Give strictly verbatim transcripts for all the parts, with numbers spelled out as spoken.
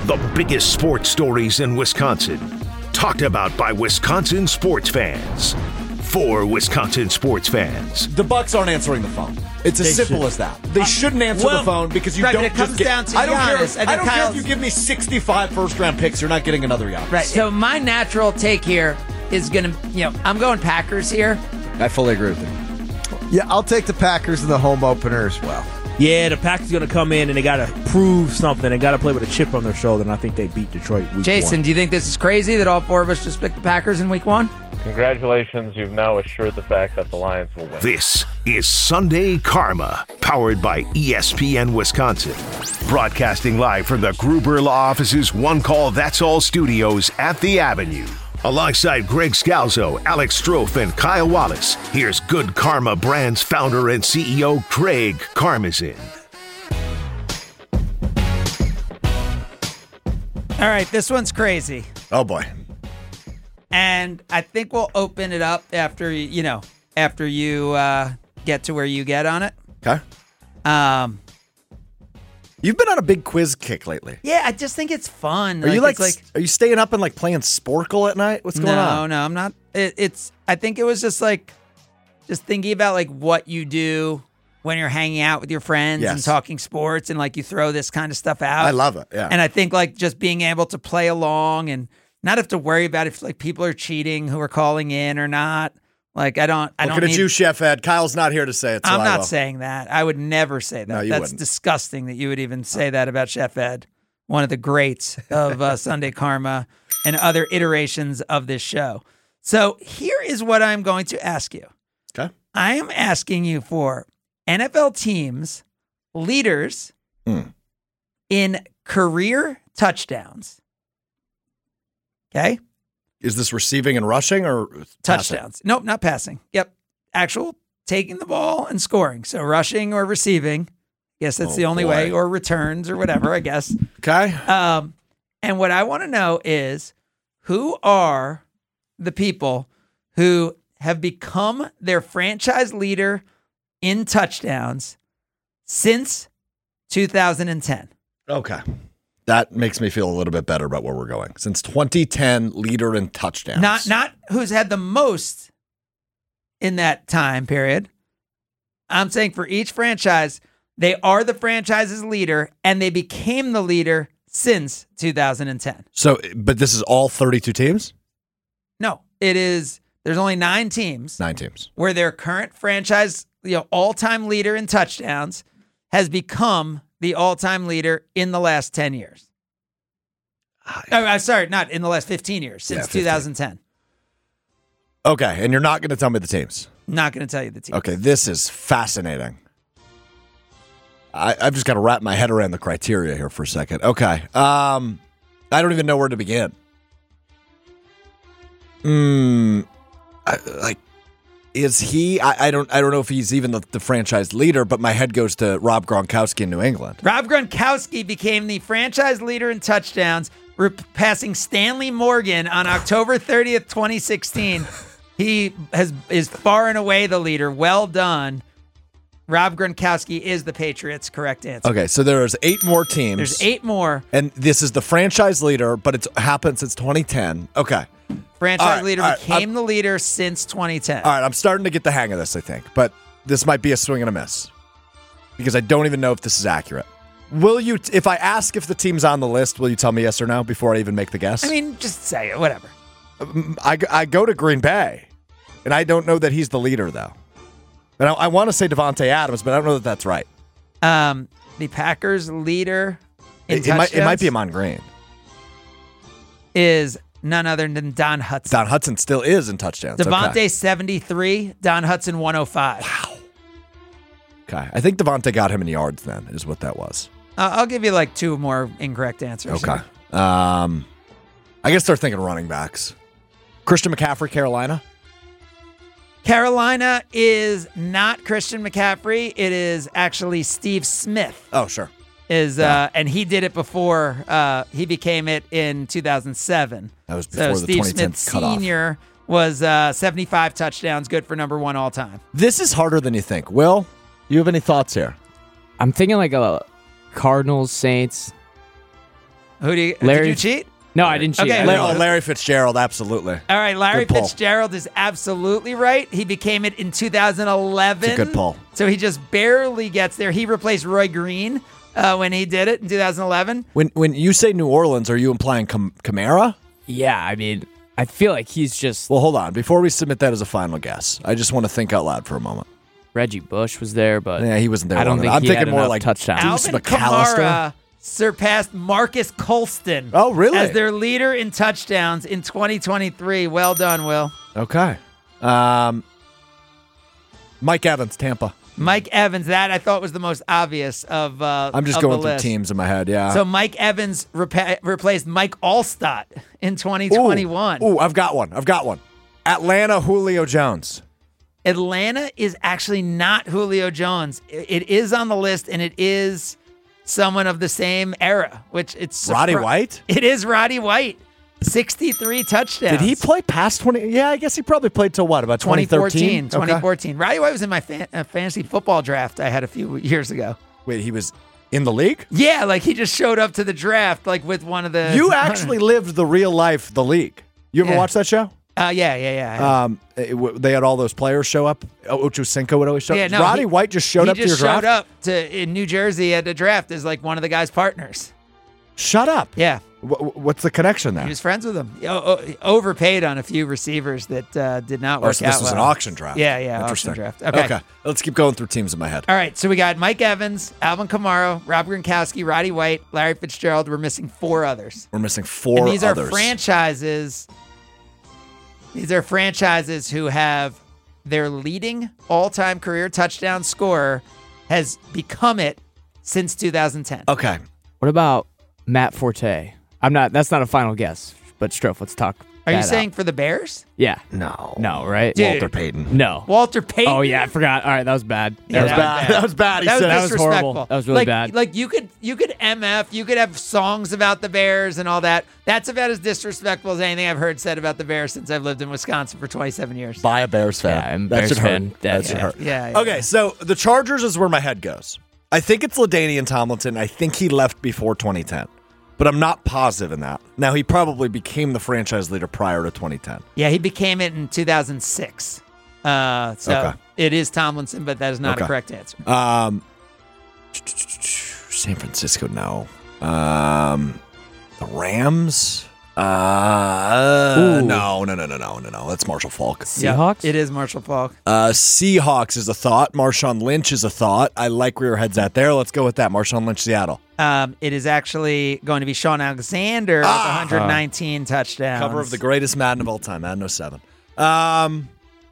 The biggest sports stories in Wisconsin. Talked about by Wisconsin sports fans. For Wisconsin sports fans. The Bucks aren't answering the phone. It's as They simple should. as that. They shouldn't answer well, the phone because you right, don't but it comes just get, down to I don't Giannis, care, and I don't then care if Kyle's- you give me sixty-five first-round picks, you're not getting another Giannis. Right. So my natural take here is going to, you know, I'm going Packers here. I fully agree with you. Yeah, I'll take the Packers in the home opener as well. Yeah, the Packers going to come in and they got to prove something. They got to play with a chip on their shoulder, and I think they beat Detroit week Jason, one. do you think this is crazy that all four of us just picked the Packers in week one? Congratulations, you've now assured the fact that the Lions will win. This is Sunday Karma, powered by E S P N Wisconsin. Broadcasting live from the Gruber Law Office's One Call That's All studios at the Avenue. Alongside Greg Scalzo, Alex Strofe, and Kyle Wallace, here's Good Karma Brands founder and C E O Craig Karmazin. All right, this one's crazy. Oh, boy. And I think we'll open it up after, you know, after you uh, get to where you get on it. Okay. Um, You've been on a big quiz kick lately. yeah, I just think it's fun. Are you like, it's like are you staying up and like playing Sporkle at night? What's going no, on? no, I'm not. It, it's. I think it was just like, just thinking about like what you do when you're hanging out with your friends Yes. and talking sports, and like you throw this kind of stuff out. I love it. Yeah. And I think like just being able to play along and not have to worry about if like people are cheating who are calling in or not. Like I don't. I Looking don't at need, you, Chef Ed. Kyle's not here to say it. So I'm I not will. saying that. I would never say that. No, you That's wouldn't. disgusting that you would even say that about Chef Ed, one of the greats of uh, Sunday Karma and other iterations of this show. So here is what I'm going to ask you. Okay. I am asking you for N F L teams, leaders Mm. in career touchdowns. Okay? Is this receiving and rushing or passing? Touchdowns. Nope, not passing. Yep. Actual taking the ball and scoring. So rushing or receiving. Guess that's Oh, the only boy. way, or returns or whatever, I guess. Okay. Um, and what I want to know is who are the people who have become their franchise leader in touchdowns since two thousand ten? Okay. That makes me feel a little bit better about where we're going. Since twenty ten, leader in touchdowns. Not not who's had the most in that time period. I'm saying for each franchise, they are the franchise's leader, and they became the leader since two thousand ten. So, but this is all thirty-two teams? No, it is. There's only nine teams Nine teams. where their current franchise, you know, all-time leader in touchdowns has become the all-time leader in the last ten years. Oh, I'm sorry, not in the last fifteen years, since Yeah, fifteen. two thousand ten. Okay, and you're not going to tell me the teams. Not going to tell you the team. Okay, this is fascinating. I, I've just got to wrap my head around the criteria here for a second. Okay, um, I don't even know where to begin. Hmm, I, like, is he? I, I don't. I don't know if he's even the, the franchise leader. But my head goes to Rob Gronkowski in New England. Rob Gronkowski became the franchise leader in touchdowns, re- passing Stanley Morgan on October thirtieth, twenty sixteen. He has is far and away the leader. Well done. Rob Gronkowski is the Patriots' correct answer. Okay, so there's eight more teams. There's eight more. and this is the franchise leader, but it's happened since twenty ten. Okay. Franchise All right, leader all right, became the leader since twenty ten. All right, I'm starting to get the hang of this, I think, but this might be a swing and a miss because I don't even know if this is accurate. Will you, if I ask if the team's on the list, will you tell me yes or no before I even make the guess? I mean, just say it, whatever. I, I go to Green Bay, and I don't know that he's the leader, though. And I, I want to say Devontae Adams, but I don't know that that's right. Um, the Packers' leader in It, it might, it might be touchdowns Amon Green. is none other than Don Hudson. Don Hudson still is in touchdowns. Devontae Okay. seventy-three, Don Hudson one oh five. Wow. Okay. I think Devontae got him in yards then, is what that was. Uh, I'll give you like two more incorrect answers. Okay. Um, I guess they're thinking running backs. Christian McCaffrey, Carolina. Carolina is not Christian McCaffrey. It is actually Steve Smith. Oh, sure. Is Yeah. uh, and he did it before uh, he became it in two thousand seven. That was before So the Steve twenty ten Smith cutoff. Senior was uh, seventy-five touchdowns, good for number one all time. This is harder than you think. Will, you have any thoughts here? I'm thinking like a Cardinals, Saints. Who do you? Larry- Did you cheat? No, I didn't cheat. Okay, I who- didn't La- know. oh, Larry Fitzgerald, absolutely. All right, Larry Good pull. Fitzgerald is absolutely right. He became it in two thousand eleven. It's a good pull. So he just barely gets there. He replaced Roy Green uh, when he did it in two thousand eleven. When when you say New Orleans, are you implying Cam- Kamara? Yeah, I mean, I feel like he's just Well, hold on. Before we submit that as a final guess, I just want to think out loud for a moment. Reggie Bush was there, but Yeah, he wasn't there. I don't long think enough. I'm he thinking had more enough like touchdowns. Deuce Alvin McAllister. Kamara surpassed Marcus Colston. Oh, really? As their leader in touchdowns in twenty twenty-three. Well done, Will. Okay. Um, Mike Evans, Tampa. Mike Evans, that I thought was the most obvious of uh I'm just of going the through list. teams in my head. Yeah. So Mike Evans repa- replaced Mike Allstott in twenty twenty-one. Ooh, ooh, I've got one. I've got one. Atlanta, Julio Jones. Atlanta is actually not Julio Jones. I- It is on the list, and it is someone of the same era, which it's Roddy surpri- White? It is Roddy White. sixty-three touchdowns. Did he play past twenty? Yeah, I guess he probably played till what, about twenty twenty thirteen? fourteen. Okay. twenty fourteen. Roddy White was in my fan- uh, fantasy football draft I had a few years ago. Wait, he was in the league? Yeah, like he just showed up to the draft like with one of the. You actually lived the real life, the league. You ever Yeah. watch that show? Uh, yeah, yeah, yeah. Um, it w- they had all those players show up. Ocho Cinco would always show yeah, up. no, Roddy he- White just showed he up just to your showed draft? up to in New Jersey at the draft as like one of the guy's partners. Shut up. Yeah. Wh- what's the connection there? He was friends with him. He o- o- overpaid on a few receivers that uh, did not Oh, work so this out was an well. auction draft. Yeah, yeah, Interesting. auction draft. Okay. Okay. Let's keep going through teams in my head. All right, so we got Mike Evans, Alvin Kamara, Rob Gronkowski, Roddy White, Larry Fitzgerald. We're missing four others. We're missing four and these others. are franchises. These are franchises who have their leading all-time career touchdown scorer has become it since two thousand ten. Okay. What about Matt Forte? I'm not. That's not a final guess. But Stroff, let's talk. Are you that saying out. for the Bears? Yeah. No. No, right? Dude. Walter Payton. No. Walter Payton? Oh yeah, I forgot. All right, that was bad. Yeah, that was that bad. was bad. That was bad. He That was said that was disrespectful. horrible. That was really like, bad. Like you could you could M F, you could have songs about the Bears and all that. That's about as disrespectful as anything I've heard said about the Bears since I've lived in Wisconsin for twenty-seven years. By a Bears fan. Yeah, I'm a that Bears should fan. hurt. That- That should yeah. hurt. Yeah, yeah. Okay, so the Chargers is where my head goes. I think it's LaDainian Tomlinson. I think he left before twenty ten, but I'm not positive in that. Now, he probably became the franchise leader prior to twenty ten. Yeah, he became it in two thousand six. Uh, so Okay. it is Tomlinson, but that is not Okay. a correct answer. Um, San Francisco, no. Um, the Rams? Uh, Ooh. no, no, no, no, no, no, no. That's Marshall Falk. Seahawks? Yeah, it is Marshall Falk. Uh, Seahawks is a thought. Marshawn Lynch is a thought. I like where your head's at there. Let's go with that. Marshawn Lynch, Seattle. Um, it is actually going to be Sean Alexander with Ah. one hundred nineteen touchdowns. Cover of the greatest Madden of all time, Madden oh seven. Um,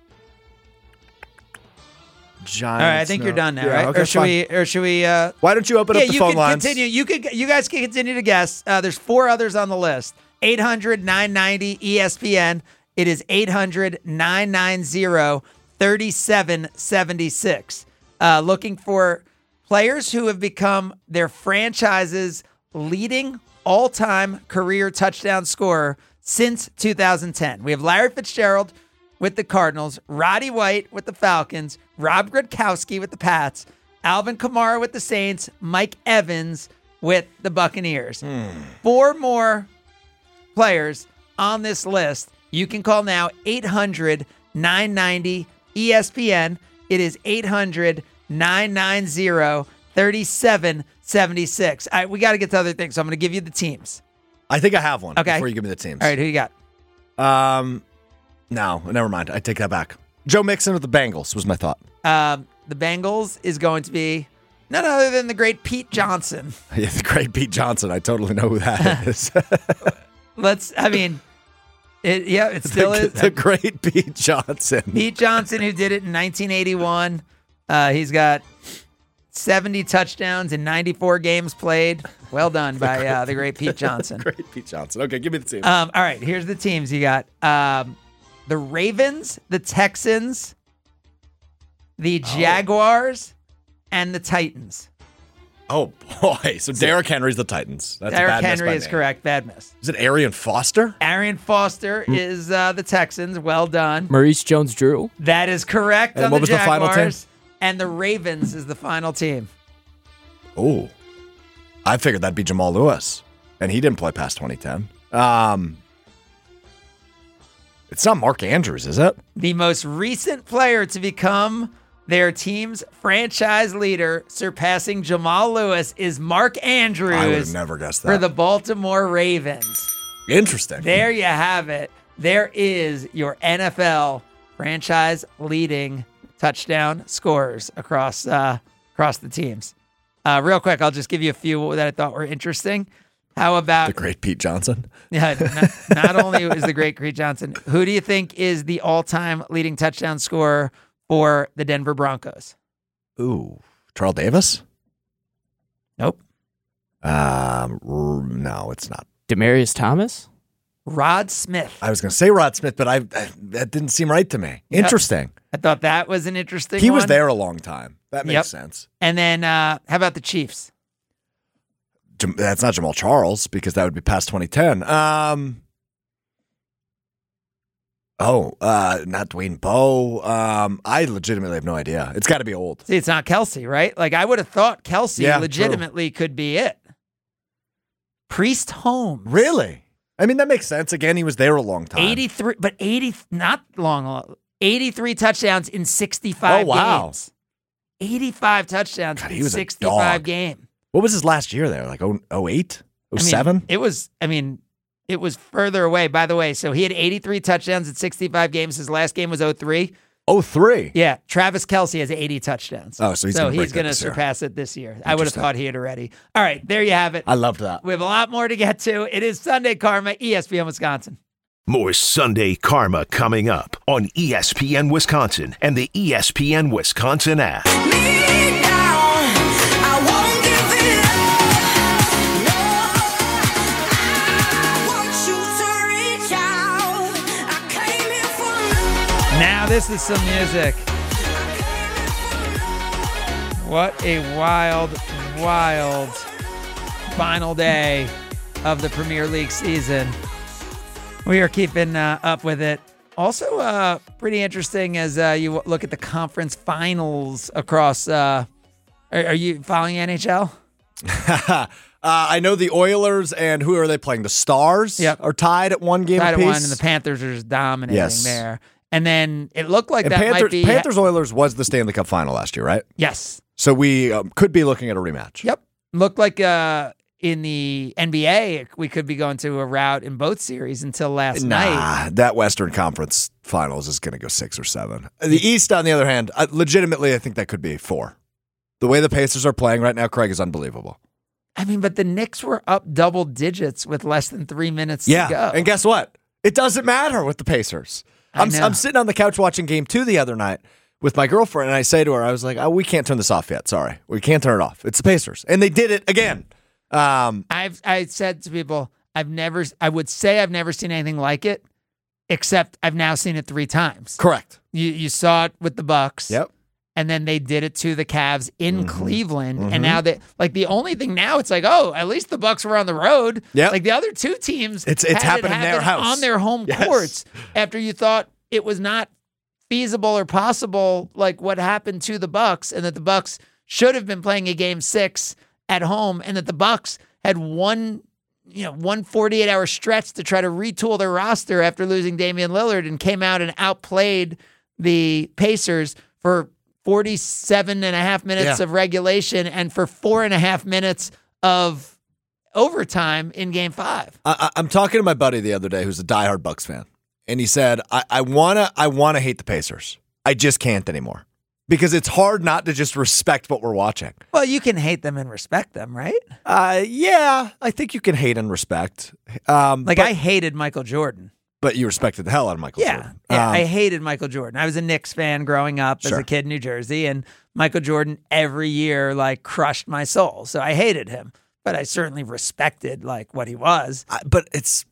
Giants. All right, I think no. you're done now, Yeah, right? okay, or should fine. we? Or should we? Uh, Why don't you open yeah, up the you phone can lines? continue. You could. You guys can continue to guess. Uh, there's four others on the list. eight hundred nine ninety E S P N. It is eight hundred nine ninety thirty-seven seventy-six. Uh, looking for players who have become their franchise's leading all-time career touchdown scorer since two thousand ten. We have Larry Fitzgerald with the Cardinals, Roddy White with the Falcons, Rob Gronkowski with the Pats, Alvin Kamara with the Saints, Mike Evans with the Buccaneers. Four more players on this list. You can call now eight hundred nine ninety E S P N. It is eight hundred nine ninety thirty-seven seventy-six. All right, we got to get to other things, so I'm going to give you the teams. I think I have one. Okay. Before you give me the teams. All right, who you got? Um, no, never mind. I take that back. Joe Mixon with the Bengals was my thought. Um, the Bengals is going to be none other than the great Pete Johnson. Yeah, the great Pete Johnson. I totally know who that is. Let's, I mean, it, yeah, it still the, is. the great Pete Johnson. Pete Johnson, who did it in nineteen eighty-one. Uh, he's got seventy touchdowns in ninety-four games played. Well done by uh, the great Pete Johnson. Great Pete Johnson. Okay, give me the team. Um, all right, here's the teams you got. Um, the Ravens, the Texans, the Jaguars, and the Titans. oh boy, so Derrick Henry's the Titans. That's a Derrick bad miss Henry by is name. correct. Bad miss. Is it Arian Foster? Arian Foster is uh, the Texans. Well done. Maurice Jones-Drew. That is correct And on what the was the final Jaguars. team? And the Ravens is the final team. Oh, I figured that'd be Jamal Lewis. and he didn't play past twenty ten. Um, it's not Mark Andrews, is it? The most recent player to become their team's franchise leader, surpassing Jamal Lewis, is Mark Andrews. I would have never guessed that. For the Baltimore Ravens. Interesting. There you have it. There is your N F L franchise leading touchdown scorers across uh, across the teams. Uh, real quick, I'll just give you a few that I thought were interesting. How about the great Pete Johnson? Yeah, not, not only is the great Pete Johnson, who do you think is the all-time leading touchdown scorer for the Denver Broncos? Ooh, Charles Davis? Nope. Um, no, it's not. Demarius Thomas? Rod Smith. I was going to say Rod Smith, but I, I that didn't seem right to me. Yep. Interesting. I thought that was an interesting He one. was there a long time. That makes Yep. sense. And then uh, how about the Chiefs? Jam- That's not Jamal Charles because that would be past twenty ten. Um, oh, uh, not Dwayne Bowe. Um, I legitimately have no idea. It's got to be old. See, it's not Kelsey, right? Like, I would have thought Kelsey Yeah, legitimately could be it. Priest Holmes. Really? I mean, that makes sense. Again, he was there a long time. eighty-three, but eighty, not long, eighty-three touchdowns in sixty-five Oh, wow. games. eighty-five touchdowns God, in he was a sixty-five dog. games. What was his last year there? Like oh eight? oh I mean, seven? It was, I mean, it was further away, by the way. So he had eighty-three touchdowns in sixty-five games. His last game was oh three. oh three? Yeah, Travis Kelce has eighty touchdowns. Oh, so he's so gonna break he's that going to this year. surpass it this year. I would have Interesting. thought he had already. All right, there you have it. I loved that. We have a lot more to get to. It is Sunday Karma, E S P N Wisconsin. More Sunday Karma coming up on E S P N Wisconsin and the E S P N Wisconsin app. Now this is some music. What a wild, wild final day of the Premier League season. We are keeping uh, up with it. Also, uh, pretty interesting as uh, you look at the conference finals across. Uh, are, are you following N H L? uh, I know the Oilers and who are they playing? The Stars Yep. are tied at one game Tied at apiece. one, and the Panthers are just dominating Yes. there. And then it looked like And that Panthers, might be Panthers Oilers was the Stanley Cup final last year, right? Yes. So we um, could be looking at a rematch. Yep. Looked like uh, in the N B A, we could be going to a route in both series until last Nah, night. that Western Conference Finals is going to go six or seven. The East, on the other hand, uh, legitimately, I think that could be four. The way the Pacers are playing right now, Craig, is unbelievable. I mean, but the Knicks were up double digits with less than three minutes Yeah, to go. and guess what? It doesn't matter with the Pacers. I I'm, know. I'm sitting on the couch watching game two the other night with my girlfriend, and I say to her, I was like, oh, we can't turn this off yet. Sorry. We can't turn it off. It's the Pacers. And they did it again. Um, I've I said to people, I've never, I would say I've never seen anything like it, except I've now seen it three times. correct. You you saw it with the Bucks. Yep. And then they did it to the Cavs in Mhm. Cleveland. Mhm. And now they like the only thing now it's like, oh, at least the Bucks were on the road. Yep. Like the other two teams It's- it's had it happened in their happen house. on their home Yes. courts after you thought it was not feasible or possible, like what happened to the Bucks, and that the Bucks should have been playing a game six at home, and that the Bucks had one, you know, one forty-eight hour stretch to try to retool their roster after losing Damian Lillard, and came out and outplayed the Pacers for forty-seven and a half minutes Yeah. of regulation and for four and a half minutes of overtime in game five. I, I- I'm talking to my buddy the other day who's a diehard Bucks fan, and he said, I, I wanna I wanna hate the Pacers. I just can't anymore. Because it's hard not to just respect what we're watching. Well, you can hate them and respect them, right? Uh, yeah, I think you can hate and respect. Um, Like but, I hated Michael Jordan. but you respected the hell out of Michael Yeah, Jordan. yeah. Um, I hated Michael Jordan. I was a Knicks fan growing up as Sure. a kid in New Jersey, and Michael Jordan every year like crushed my soul. So I hated him, but I certainly respected like what he was. I, but it's,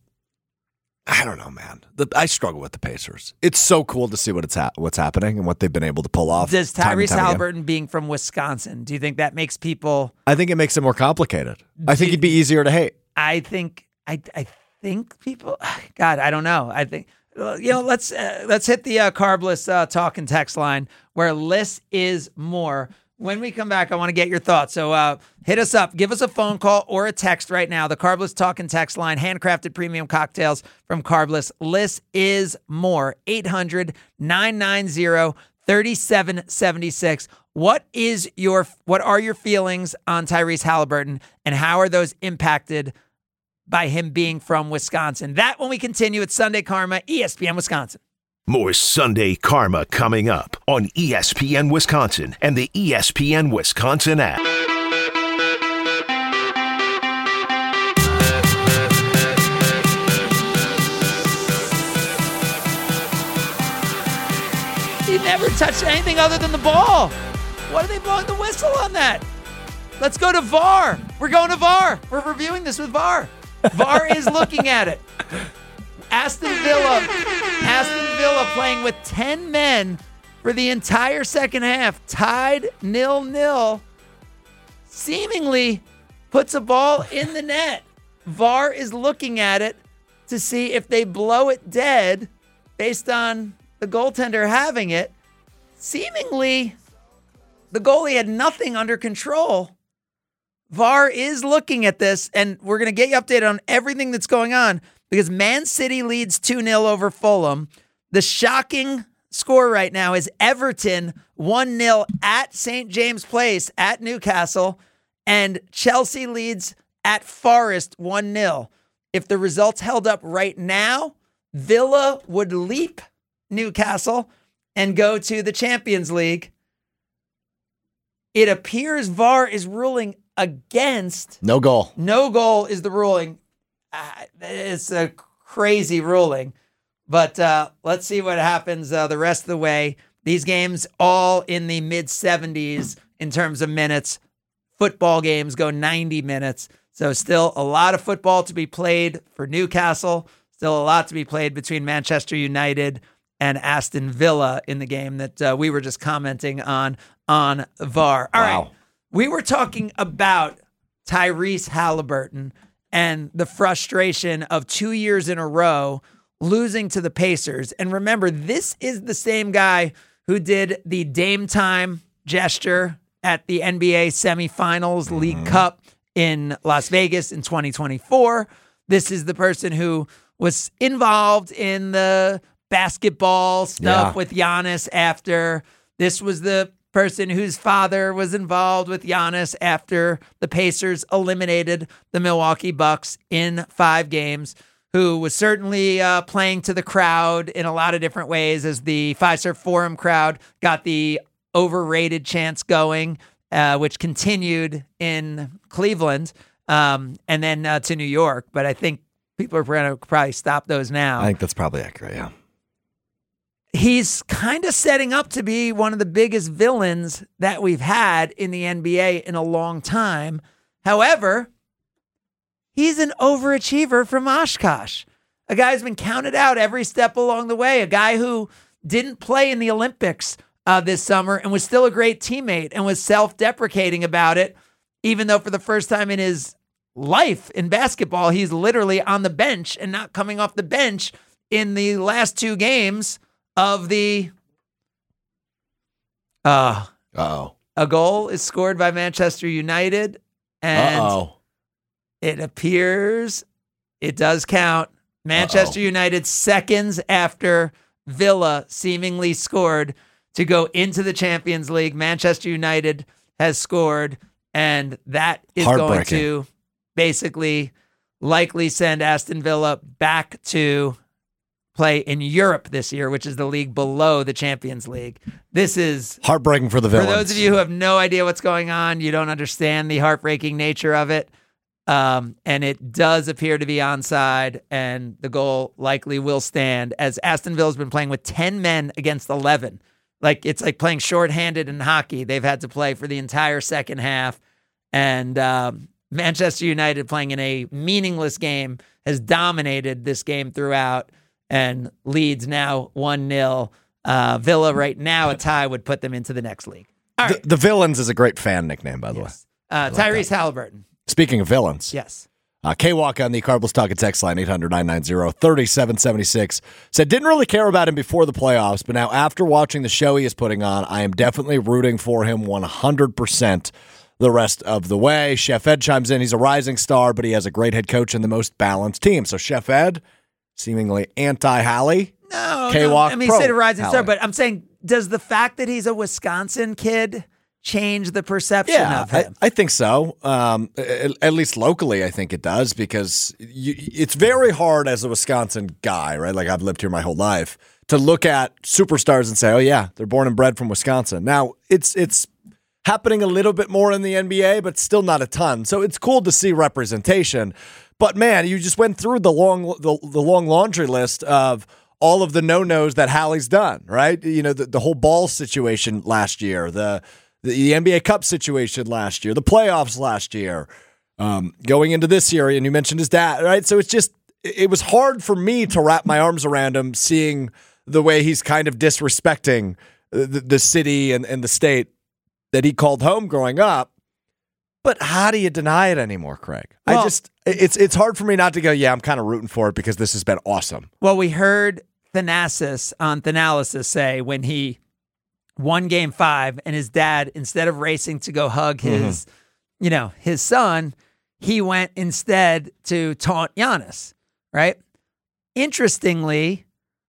I don't know, man. The, I struggle with the Pacers. It's so cool to see what it's ha- what's happening and what they've been able to pull off. Does time and Tyrese time again. Halliburton being from Wisconsin, do you think that makes people? I think it makes it more complicated. I think Do- he'd be easier to hate. I think I I think people. God, I don't know. I think uh, you know. Let's uh, let's hit the uh, carbless uh, talk and text line where less is more. When we come back, I want to get your thoughts. So uh, hit us up. Give us a phone call or a text right now. The Carbless Talk and Text line. Handcrafted premium cocktails from Carbless. Less is more. eight hundred, nine nine zero, three seven seven six. What is your what are your feelings on Tyrese Halliburton, and how are those impacted by him being from Wisconsin? That when we continue. It's Sunday Karma, E S P N Wisconsin. More Sunday Karma coming up on E S P N Wisconsin and the E S P N Wisconsin app. He never touched anything other than the ball. What are they blowing the whistle on that? Let's go to V A R. We're going to V A R. We're reviewing this with V A R. V A R is looking at it. Aston Villa, Aston Villa playing with ten men for the entire second half, tied nil-nil, seemingly puts a ball in the net. V A R is looking at it to see if they blow it dead based on the goaltender having it. Seemingly, the goalie had nothing under control. V A R is looking at this, and we're going to get you updated on everything that's going on, because Man City leads two nil over Fulham. The shocking score right now is Everton one nil at Saint James Place at Newcastle, and Chelsea leads at Forest one nil. If the results held up right now, Villa would leap Newcastle and go to the Champions League. It appears V A R is ruling against. No goal. No goal is the ruling. Uh, it's a crazy ruling. But uh, let's see what happens uh, the rest of the way. These games all in the mid seventies in terms of minutes. Football games go ninety minutes. So still a lot of football to be played for Newcastle. Still a lot to be played between Manchester United and Aston Villa in the game that uh, we were just commenting on on V A R. All Wow. right. We were talking about Tyrese Halliburton and the frustration of two years in a row losing to the Pacers. And remember, this is the same guy who did the Dame time gesture at the N B A semifinals mm-hmm. League Cup in Las Vegas in twenty twenty-four. This is the person who was involved in the basketball stuff Yeah. with Giannis after. This was the person whose father was involved with Giannis after the Pacers eliminated the Milwaukee Bucks in five games, who was certainly uh, playing to the crowd in a lot of different ways as the Fiserv Forum crowd got the overrated chants going, uh, which continued in Cleveland um, and then uh, to New York. But I think people are going to probably stop those now. I think that's probably accurate, yeah. He's kind of setting up to be one of the biggest villains that we've had in the N B A in a long time. However, he's an overachiever from Oshkosh, a guy who's been counted out every step along the way, a guy who didn't play in the Olympics uh, this summer and was still a great teammate and was self-deprecating about it, even though for the first time in his life in basketball, he's literally on the bench and not coming off the bench in the last two games of the uh Uh-oh. a goal is scored by Manchester United, and Uh-oh. it appears it does count. Manchester Uh-oh. United seconds after Villa seemingly scored to go into the Champions League. Manchester United has scored, and that is going Heartbreaking. to basically likely send Aston Villa back to play in Europe this year, which is the league below the Champions League. This is Heartbreaking for the for villains. those of you who have no idea what's going on, you don't understand the heartbreaking nature of it. Um, and it does appear to be onside, and the goal likely will stand, as Aston Villa's been playing with ten men against eleven. Like, it's like playing shorthanded in hockey. They've had to play for the entire second half. And um, Manchester United, playing in a meaningless game, has dominated this game throughout and leads now one nil. Uh, Villa right now, a tie would put them into the next league. All right. The, the Villains is a great fan nickname, by the Yes. Uh, like Tyrese Halliburton. way. Speaking of villains, Yes. Uh, K-Walk on the Cardinals Talking text line, eight hundred, nine nine zero, three seven seven six, said, didn't really care about him before the playoffs, but now after watching the show he is putting on, I am definitely rooting for him one hundred percent the rest of the way. Chef Ed chimes in. He's a rising star, but he has a great head coach and the most balanced team. So Chef Ed, seemingly anti-Hallie. No, K-Walk no. I mean, pro he said a rising star, Hallie. but I'm saying, does the fact that he's a Wisconsin kid change the perception Yeah, of I, him? I think so. Um, at, at least locally, I think it does, because you, it's very hard as a Wisconsin guy, right? Like, I've lived here my whole life, to look at superstars and say, oh, yeah, they're born and bred from Wisconsin. Now, it's it's happening a little bit more in the N B A, but still not a ton. So it's cool to see representation. But, man, you just went through the long the, the long laundry list of all of the no-nos that Hallie's done, right? You know, the, the whole ball situation last year, the the N B A Cup situation last year, the playoffs last year, um, going into this year, and you mentioned his dad, right? So it's just, it was hard for me to wrap my arms around him, seeing the way he's kind of disrespecting the, the city and, and the state that he called home growing up. But how do you deny it anymore, Craig? Well, I just, it's it's hard for me not to go, yeah, I'm kind of rooting for it because this has been awesome. Well, we heard Thanasis on Thanalysis say when he won game five and his dad, instead of racing to go hug his, mm-hmm. you know, his son, he went instead to taunt Giannis, right? Interestingly,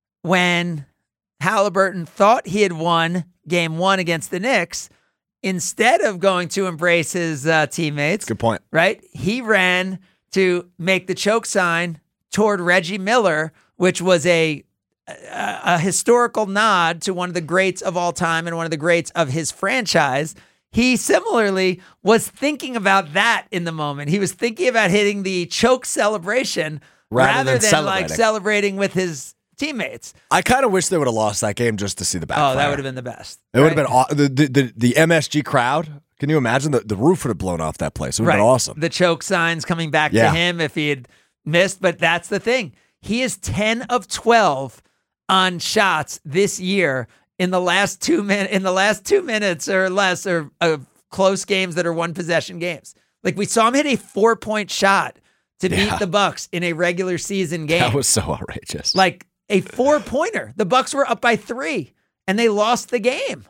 when Halliburton thought he had won game one against the Knicks, instead of going to embrace his uh, teammates, good point, right? He ran to make the choke sign toward Reggie Miller, which was a A, a historical nod to one of the greats of all time and one of the greats of his franchise. He similarly was thinking about that in the moment. He was thinking about hitting the choke celebration rather, rather than, than celebrating. like celebrating with his teammates. I kind of wish they would have lost that game just to see the backfire. Oh, that would have been the best. It right? would have been aw- the, the the the M S G crowd. Can you imagine the the roof would have blown off that place? It would have right. been awesome. The choke signs coming back Yeah. to him if he had missed. But that's the thing. He is ten of twelve on shots this year in the last two min in the last two minutes or less or of close games that are one possession games. Like, we saw him hit a four point shot to Yeah. beat the Bucks in a regular season game. That was so outrageous. Like a four pointer. The Bucks were up by three and they lost the game.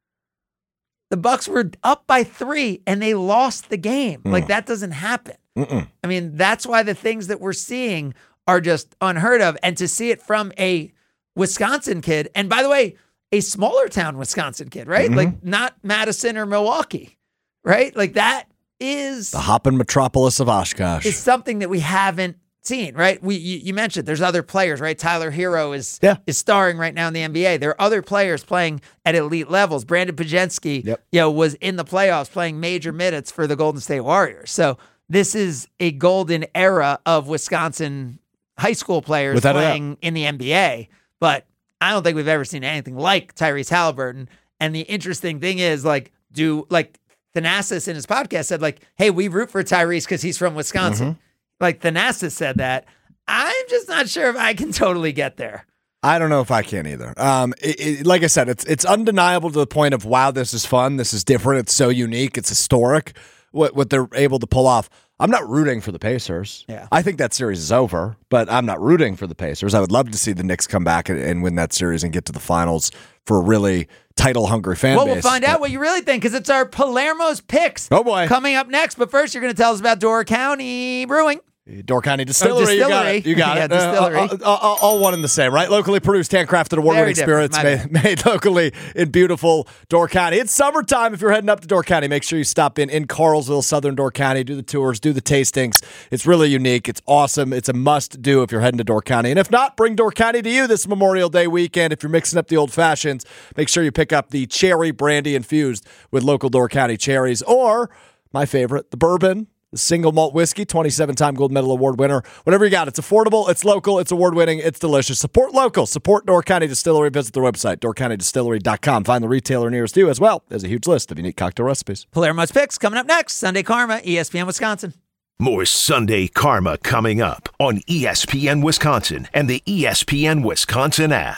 The Bucks were up by three and they lost the game. Mm. Like, that doesn't happen. Mm-mm. I mean, that's why the things that we're seeing are just unheard of. And to see it from a Wisconsin kid, and by the way, a smaller town Wisconsin kid, right? Mm-hmm. Like, not Madison or Milwaukee, right? Like, that is The hopping metropolis of Oshkosh. is something that we haven't seen, right? We you, you mentioned there's other players, right? Tyler Hero is Yeah. is starring right now in the N B A. There are other players playing at elite levels. Brandon Pajensky, Yep. you know, was in the playoffs playing major minutes for the Golden State Warriors. So this is a golden era of Wisconsin high school players Without a doubt. playing in the N B A. But I don't think we've ever seen anything like Tyrese Halliburton. And the interesting thing is, like, do like Thanasis in his podcast said, like, hey, we root for Tyrese because he's from Wisconsin. Mm-hmm. Like, Thanasis said that. I'm just not sure if I can totally get there. I don't know if I can either. Um, it, it, like I said, it's it's undeniable to the point of, wow, this is fun. This is different. It's so unique. It's historic what what they're able to pull off. I'm not rooting for the Pacers. Yeah. I think that series is over, but I'm not rooting for the Pacers. I would love to see the Knicks come back and, and win that series and get to the finals for a really title-hungry fan Well, base. we'll find But- out what you really think because it's our Palermo's picks. Oh, boy. Coming up next. But first, you're going to tell us about Door County Brewing. Door County Distillery, you got it. Distillery. You got Yeah, it. distillery. Uh, all, all- all one and the same, right? Locally produced, handcrafted, award-winning Very different. spirits My made, made locally in beautiful Door County. It's summertime. If you're heading up to Door County, make sure you stop in in Carlsville, Southern Door County, do the tours, do the tastings. It's really unique. It's awesome. It's a must-do if you're heading to Door County. And if not, bring Door County to you this Memorial Day weekend. If you're mixing up the old fashions, make sure you pick up the cherry brandy infused with local Door County cherries, or my favorite, the bourbon. The single malt whiskey, twenty-seven time gold medal award winner. Whatever you got, it's affordable, it's local, it's award winning, it's delicious. Support local, support Door County Distillery. Visit their website, door county distillery dot com. Find the retailer nearest you, as well as a huge list of unique cocktail recipes. Palermo's picks coming up next. Sunday Karma, E S P N Wisconsin. More Sunday Karma coming up on E S P N Wisconsin and the E S P N Wisconsin app.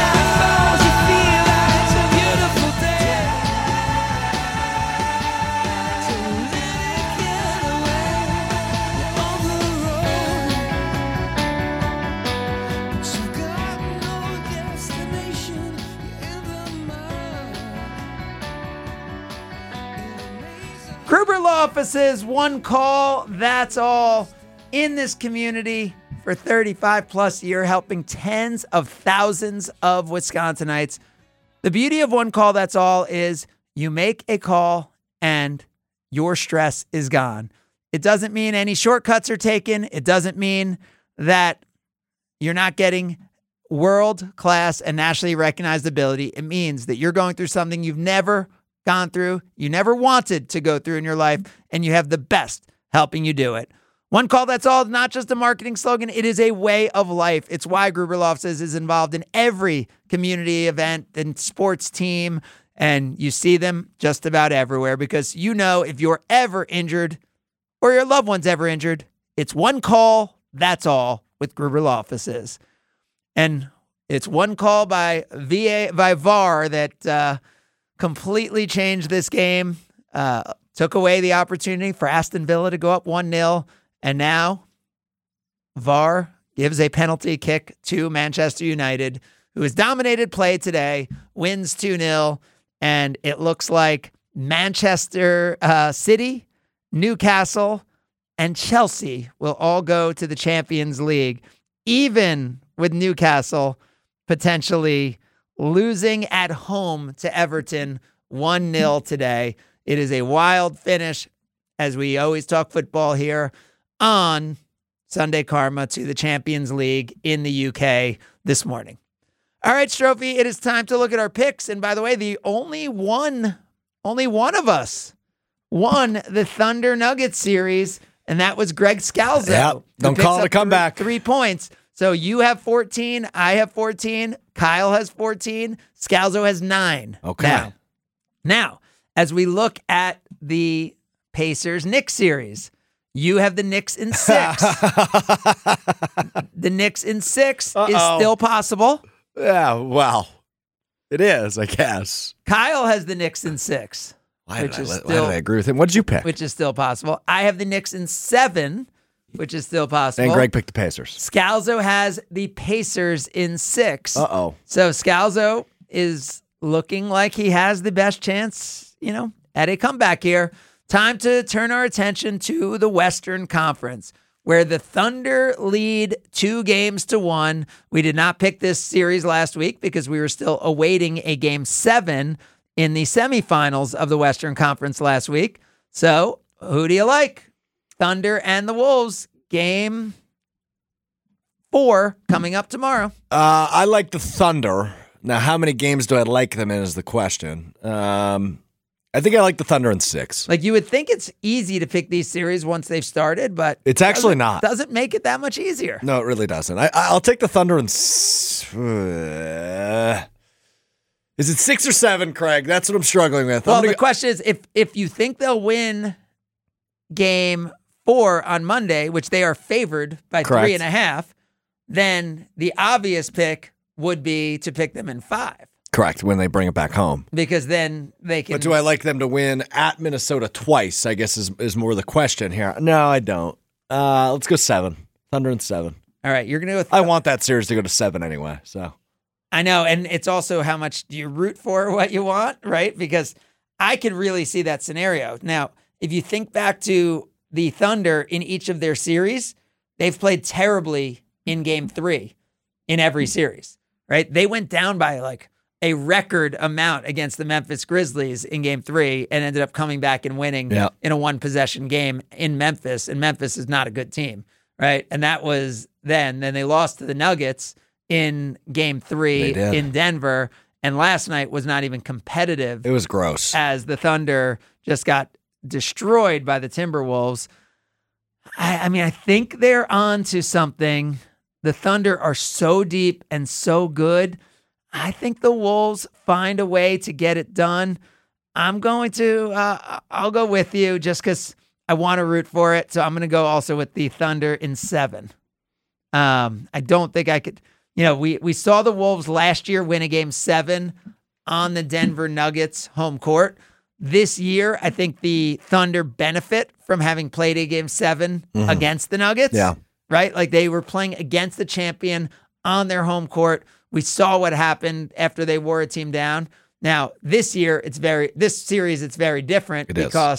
Gruber Law Offices, one call, that's all. In this community for thirty-five plus years, helping tens of thousands of Wisconsinites. The beauty of one call, that's all, is you make a call and your stress is gone. It doesn't mean any shortcuts are taken. It doesn't mean that you're not getting world-class and nationally recognized ability. It means that you're going through something you've never gone through, you never wanted to go through in your life, and you have the best helping you do it. One call, that's all, not just a marketing slogan. It is a way of life. It's why Gruber Law Offices is involved in every community event and sports team, and you see them just about everywhere because you know if you're ever injured or your loved one's ever injured, it's one call, that's all, with Gruber Law Offices. And it's one call by V A by V A R that uh, completely changed this game, uh, took away the opportunity for Aston Villa to go up one nil, and now V A R gives a penalty kick to Manchester United, who has dominated play today, wins two nil, and it looks like Manchester uh, City, Newcastle, and Chelsea will all go to the Champions League, even with Newcastle potentially losing at home to Everton one nil today. It is a wild finish, as we always talk football here on Sunday Karma, to the Champions League in the U K this morning. All right, Strophy, it is time to look at our picks. And by the way, the only one, only one of us won the Thunder Nuggets series, and that was Greg Scalzo. Yep. Don't call it a comeback. Three points. So you have fourteen, I have fourteen, Kyle has fourteen, Scalzo has nine. Okay. Now, now, as we look at the Pacers-Knicks series, you have the Knicks in six. The Knicks in six Uh-oh. is still possible. Yeah, well, it is, I guess. Kyle has the Knicks in six, Why which did, I, is why still did I agree with him? What did you pick? which is still possible. I have the Knicks in seven, which is still possible. And Greg picked the Pacers. Scalzo has the Pacers in six. Uh-oh. So Scalzo is looking like he has the best chance, you know, at a comeback here. Time to turn our attention to the Western Conference, where the Thunder lead two games to one. We did not pick this series last week because we were still awaiting a game seven in the semifinals of the Western Conference last week. So who do you like? Thunder and the Wolves, game four coming up tomorrow. Uh, I like the Thunder. Now, how many games do I like them in is the question. Um, I think I like the Thunder in six. Like, you would think it's easy to pick these series once they've started, but It's actually doesn't- not. Doesn't make it that much easier. No, it really doesn't. I, I'll take the Thunder in. S- uh, is it six or seven, Craig? That's what I'm struggling with. Well, I'm the gonna, question is, if if you think they'll win game four on Monday, which they are favored by Correct. three and a half, then the obvious pick would be to pick them in five, correct, when they bring it back home. because then they can. But do I like them to win at Minnesota twice, I guess is, is more the question here. No, I don't. Uh, let's go seven. Thunder and seven. All right, you're going to go. Th- I want that series to go to seven anyway, so. I know, and it's also how much do you root for what you want, right? Because I could really see that scenario. Now, if you think back to the Thunder in each of their series, they've played terribly in game three in every series, right? They went down by like a record amount against the Memphis Grizzlies in game three and ended up coming back and winning Yeah. in a one possession game in Memphis. And Memphis is not a good team, right? And that was then. Then they lost to the Nuggets in game three They did. in Denver. And last night was not even competitive It was gross. as the Thunder just got destroyed by the Timberwolves. I, I mean, I think they're on to something. The Thunder are so deep and so good. I think the Wolves find a way to get it done. I'm going to, uh, I'll go with you just because I want to root for it. So I'm going to go also with the Thunder in seven. Um, I don't think I could, you know, we, we saw the Wolves last year win a game seven on the Denver Nuggets home court. This year, I think the Thunder benefit from having played a game seven Mhm. against the Nuggets. Yeah. Right? Like they were playing against the champion on their home court. We saw what happened after they wore a team down. Now, this year, it's very, this series, it's very different It is. because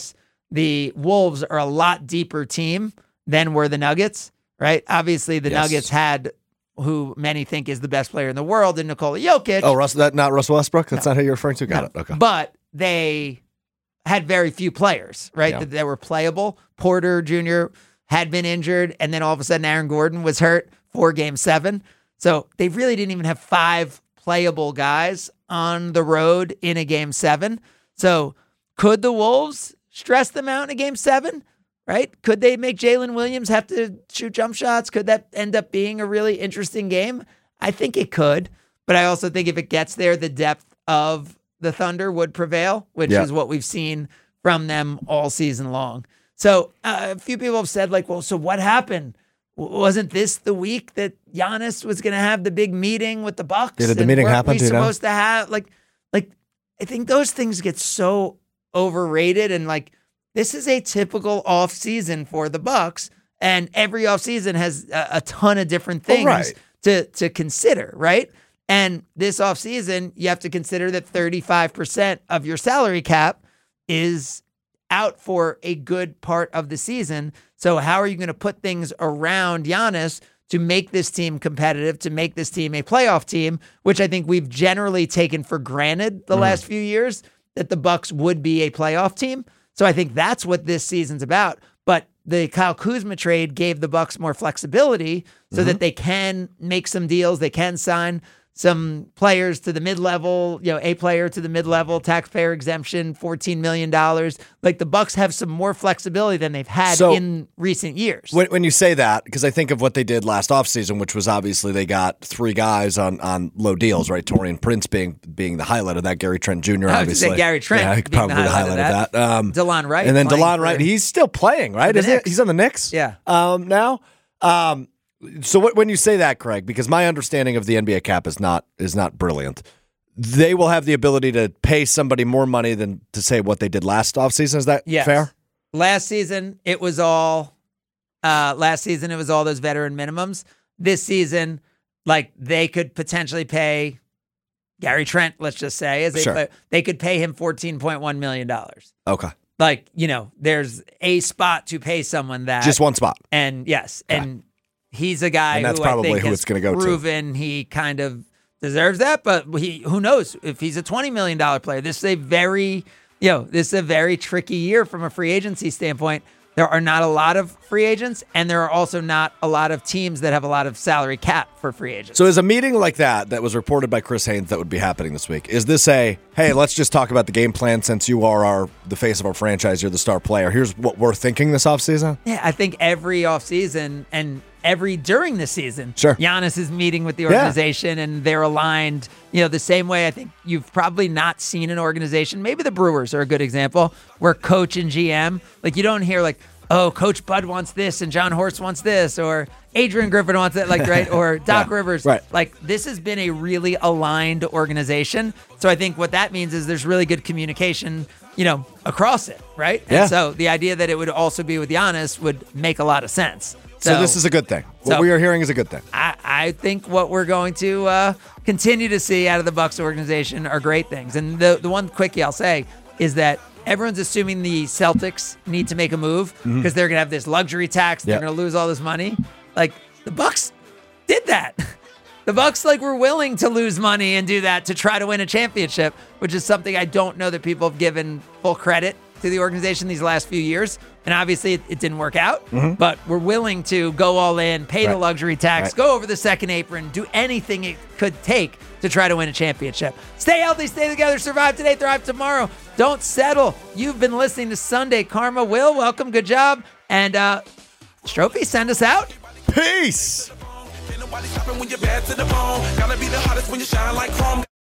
the Wolves are a lot deeper team than were the Nuggets, right? Obviously, the Yes. Nuggets had who many think is the best player in the world in Nikola Jokic. Oh, Russell, that not Russell Westbrook? That's not who you're referring to? Got No. it. Okay. But they had very few players, right, Yeah. that, that were playable. Porter Junior had been injured, and then all of a sudden Aaron Gordon was hurt for game seven. So they really didn't even have five playable guys on the road in a game seven. So could the Wolves stress them out in a game seven? Right? Could they make Jalen Williams have to shoot jump shots? Could that end up being a really interesting game? I think it could. But I also think if it gets there, the depth of the Thunder would prevail, which Yeah. is what we've seen from them all season long. So uh, a few people have said, like, well, so what happened? W- Wasn't this the week that Giannis was going to have the big meeting with the Bucks? Yeah, did the And meeting weren't happen? we Do you know? supposed to have like, like I think those things get so overrated, and like this is a typical off season for the Bucks, and every off season has a, a ton of different things right. to to consider, right? And this off season, you have to consider that thirty-five percent of your salary cap is out for a good part of the season. So how are you going to put things around Giannis to make this team competitive, to make this team a playoff team, which I think we've generally taken for granted the Mm. last few years, that the Bucks would be a playoff team. So I think that's what this season's about. But the Kyle Kuzma trade gave the Bucks more flexibility so Mm-hmm. that they can make some deals, they can sign some players to the mid-level, you know, a player to the mid-level, taxpayer exemption, fourteen million dollars. Like the Bucks have some more flexibility than they've had So, in recent years. When, when you say that, because I think of what they did last offseason, which was obviously they got three guys on, on low deals, right? Torian Prince being being the highlight of that, Gary Trent Junior I was gonna say obviously. Gary Trent yeah, being probably the the highlight highlight of of that. Um, DeLon Wright and then playing DeLon for- Wright, he's still playing, right? the Isn't he? Knicks. He's on the Knicks. Yeah. Um, now, um, so what, when you say that, Craig, because my understanding of the N B A cap is not is not brilliant. They will have the ability to pay somebody more money than to say what they did last offseason. Is that Yes. fair? Last season, it was all. Uh, last season, it was all those veteran minimums. This season, like they could potentially pay Gary Trent. Let's just say, as a Sure. player, they could pay him fourteen point one million dollars. Okay. Like, you know, there's a spot to pay someone that. Just one spot. And yes, and he's a guy And that's who probably I think who has it's gonna go to. proven he kind of deserves that. But he, who knows if he's a twenty million dollars player? This is a very, you know, this is a very tricky year from a free agency standpoint. There are not a lot of free agents, and there are also not a lot of teams that have a lot of salary cap for free agents. So is a meeting like that that was reported by Chris Haynes that would be happening this week, is this a, hey, let's just talk about the game plan since you are our the face of our franchise, you're the star player. Here's what we're thinking this offseason? Yeah, I think every offseason and every during the season, Sure. Giannis is meeting with the Yeah. organization and they're aligned, you know, the same way I think you've probably not seen an organization, maybe the Brewers are a good example, where coach and G M, like you don't hear like, oh, Coach Bud wants this and John Horst wants this, or Adrian Griffin wants that, like, right, or Doc Yeah, Rivers. right. Like, this has been a really aligned organization. So I think what that means is there's really good communication, you know, across it, right? Yeah. And so the idea that it would also be with Giannis would make a lot of sense. So, this is a good thing. What so- we are hearing is a good thing. I, I think what we're going to uh, continue to see out of the Bucks organization are great things. And the the one quickie I'll say is that everyone's assuming the Celtics need to make a move because they're going to have this luxury tax. They're Yeah. going to lose all this money. Like the Bucks did that. The Bucks like were willing to lose money and do that to try to win a championship, which is something I don't know that people have given full credit to the organization these last few years. And obviously it, it didn't work out, but we're willing to go all in, pay the Right. luxury tax, Right. go over the second apron, do anything it could take to try to win a championship. Stay healthy, stay together, survive today, thrive tomorrow. Don't settle. You've been listening to Sunday Karma. Will, welcome, good job. And uh Strophe, send us out. Peace. Ain't nobody stopping when you're bad to the bone. Gotta be the hottest when you shine like chrome.